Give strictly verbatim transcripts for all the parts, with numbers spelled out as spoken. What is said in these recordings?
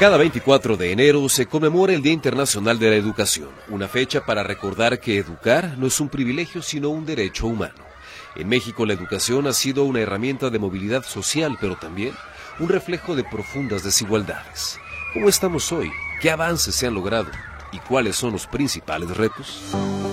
Cada veinticuatro de enero se conmemora el Día Internacional de la Educación, una fecha para recordar que educar no es un privilegio sino un derecho humano. En México la educación ha sido una herramienta de movilidad social, pero también un reflejo de profundas desigualdades. ¿Cómo estamos hoy? ¿Qué avances se han logrado? ¿Y cuáles son los principales retos?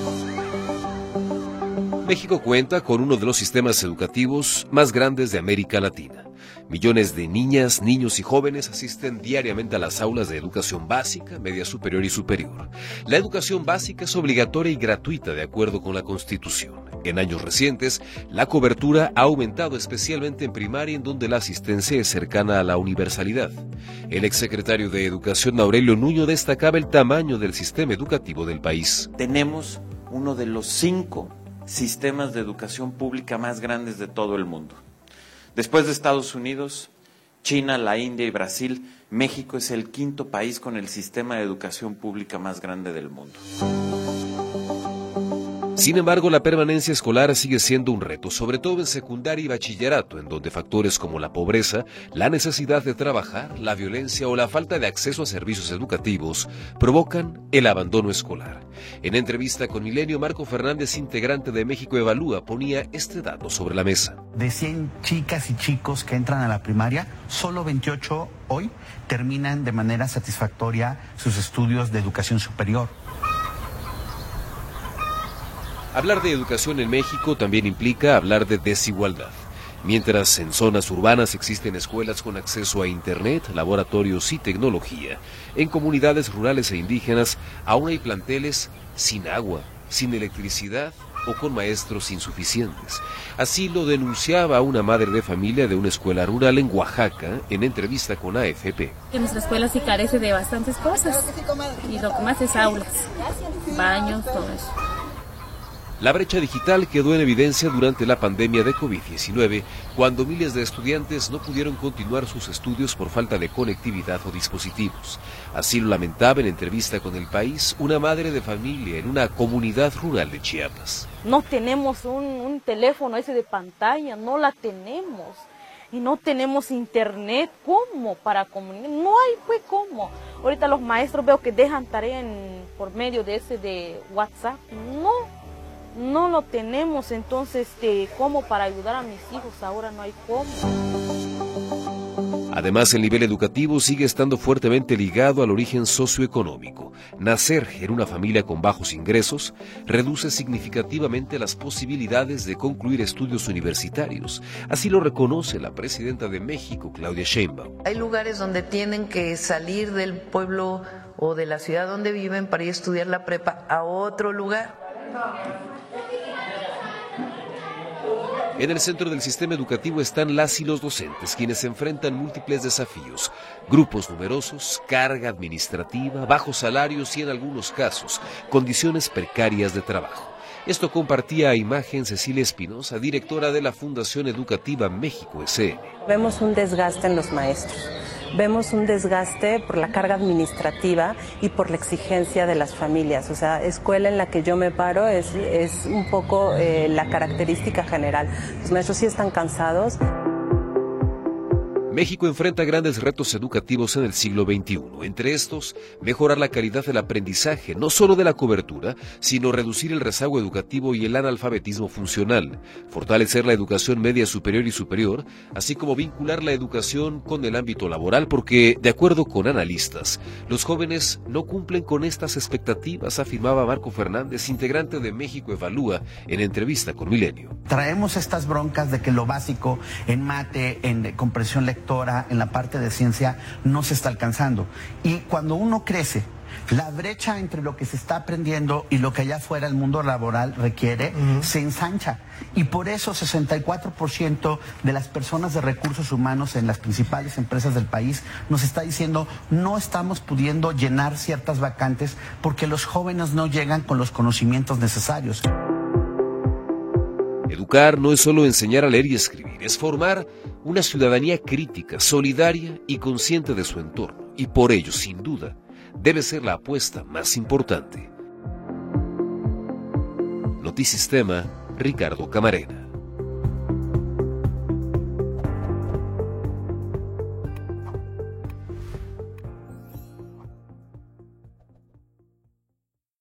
México cuenta con uno de los sistemas educativos más grandes de América Latina. Millones de niñas, niños y jóvenes asisten diariamente a las aulas de educación básica, media superior y superior. La educación básica es obligatoria y gratuita de acuerdo con la Constitución. En años recientes, la cobertura ha aumentado especialmente en primaria, en donde la asistencia es cercana a la universalidad. El exsecretario de Educación, Aurelio Nuño, destacaba el tamaño del sistema educativo del país. Tenemos uno de los cinco sistemas de educación pública más grandes de todo el mundo. Después de Estados Unidos, China, la India y Brasil, México es el quinto país con el sistema de educación pública más grande del mundo. Sin embargo, la permanencia escolar sigue siendo un reto, sobre todo en secundaria y bachillerato, en donde factores como la pobreza, la necesidad de trabajar, la violencia o la falta de acceso a servicios educativos provocan el abandono escolar. En entrevista con Milenio, Marco Fernández, integrante de México Evalúa, ponía este dato sobre la mesa. De cien chicas y chicos que entran a la primaria, solo veintiocho hoy terminan de manera satisfactoria sus estudios de educación superior. Hablar de educación en México también implica hablar de desigualdad. Mientras en zonas urbanas existen escuelas con acceso a internet, laboratorios y tecnología, en comunidades rurales e indígenas aún hay planteles sin agua, sin electricidad o con maestros insuficientes. Así lo denunciaba una madre de familia de una escuela rural en Oaxaca en entrevista con A F P. Que nuestra escuela sí carece de bastantes cosas y lo que más es aulas, baños, todo eso. La brecha digital quedó en evidencia durante la pandemia de COVID diecinueve, cuando miles de estudiantes no pudieron continuar sus estudios por falta de conectividad o dispositivos. Así lo lamentaba en entrevista con El País una madre de familia en una comunidad rural de Chiapas. No tenemos un, un teléfono ese de pantalla, no la tenemos. Y no tenemos internet, ¿cómo? Para comunicar, no hay pues cómo. Ahorita los maestros veo que dejan tarea en, por medio de ese de WhatsApp, no. No lo tenemos, entonces, este, ¿cómo para ayudar a mis hijos? Ahora no hay cómo. Además, el nivel educativo sigue estando fuertemente ligado al origen socioeconómico. Nacer en una familia con bajos ingresos reduce significativamente las posibilidades de concluir estudios universitarios. Así lo reconoce la presidenta de México, Claudia Sheinbaum. Hay lugares donde tienen que salir del pueblo o de la ciudad donde viven para ir a estudiar la prepa a otro lugar. En el centro del sistema educativo están las y los docentes, quienes enfrentan múltiples desafíos, grupos numerosos, carga administrativa, bajos salarios y en algunos casos, condiciones precarias de trabajo. Esto compartía a imagen Cecilia Espinosa, directora de la Fundación Educativa México S N. Vemos un desgaste en los maestros. Vemos un desgaste por la carga administrativa y por la exigencia de las familias. O sea, escuela en la que yo me paro es, es un poco eh, la característica general. Los maestros sí están cansados. México enfrenta grandes retos educativos en el siglo veintiuno. Entre estos, mejorar la calidad del aprendizaje, no solo de la cobertura, sino reducir el rezago educativo y el analfabetismo funcional, fortalecer la educación media superior y superior, así como vincular la educación con el ámbito laboral, porque, de acuerdo con analistas, los jóvenes no cumplen con estas expectativas, afirmaba Marco Fernández, integrante de México Evalúa, en entrevista con Milenio. Traemos estas broncas de que lo básico en mate, en comprensión lectora, en la parte de ciencia no se está alcanzando. Y cuando uno crece, la brecha entre lo que se está aprendiendo y lo que allá afuera el mundo laboral requiere, uh-huh. se ensancha. Y por eso sesenta y cuatro por ciento de las personas de recursos humanos en las principales empresas del país nos está diciendo no estamos pudiendo llenar ciertas vacantes porque los jóvenes no llegan con los conocimientos necesarios. Educar no es solo enseñar a leer y escribir, es formar una ciudadanía crítica, solidaria y consciente de su entorno. Y por ello, sin duda, debe ser la apuesta más importante. Notisistema, Ricardo Camarena.